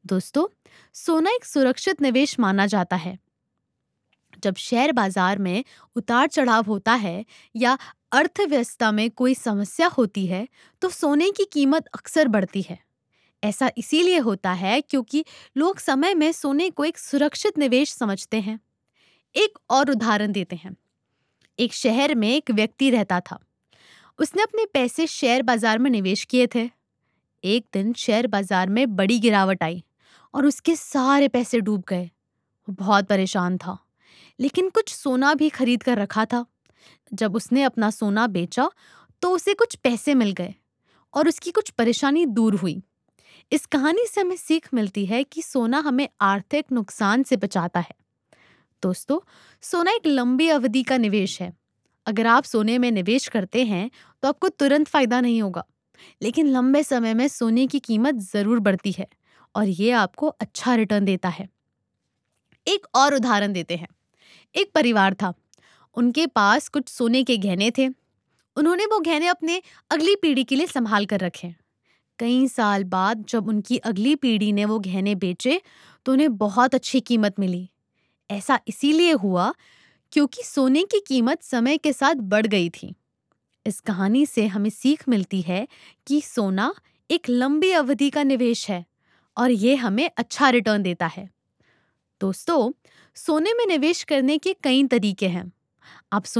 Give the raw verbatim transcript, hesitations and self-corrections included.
दोस्तों, सोना एक सुरक्षित निवेश माना जाता है। जब शेयर बाजार में उतार चढ़ाव होता है या अर्थव्यवस्था में कोई समस्या होती है, तो सोने की कीमत अक्सर बढ़ती है। ऐसा इसीलिए होता है क्योंकि लोग समय में सोने को एक सुरक्षित निवेश समझते हैं। एक और उदाहरण देते हैं। एक शहर में एक व्यक्ति रहता था। उसने अपने पैसे शेयर बाजार में निवेश किए थे। एक दिन शेयर बाजार में बड़ी गिरावट आई और उसके सारे पैसे डूब गए। वो बहुत परेशान था, लेकिन कुछ सोना भी खरीद कर रखा था। जब उसने अपना सोना बेचा, तो उसे कुछ पैसे मिल गए और उसकी कुछ परेशानी दूर हुई। इस कहानी से हमें सीख मिलती है कि सोना हमें आर्थिक नुकसान से बचाता है। दोस्तों, सोना एक लंबी अवधि का निवेश है। अगर आप सोने में निवेश करते हैं, तो आपको तुरंत फायदा नहीं होगा, लेकिन लंबे समय में सोने की कीमत जरूर बढ़ती है और ये आपको अच्छा रिटर्न देता है। एक और उदाहरण देते हैं। एक परिवार था। उनके पास कुछ सोने के गहने थे। उन्होंने वो गहने अपने अगली पीढ़ी के लिए संभाल कर रखे। कई साल बाद जब उनकी अगली पीढ़ी ने वो गहने बेचे, तो उन्हें बहुत अच्छी कीमत मिली। ऐसा इसीलिए हुआ क्योंकि सोने की कीमत समय के साथ बढ़ गई थी। इस कहानी से हमें सीख मिलती है कि सोना एक लंबी अवधि का निवेश है और ये हमें अच्छा रिटर्न देता है। दोस्तों, सोने में निवेश करने के कई तरीके हैं। आप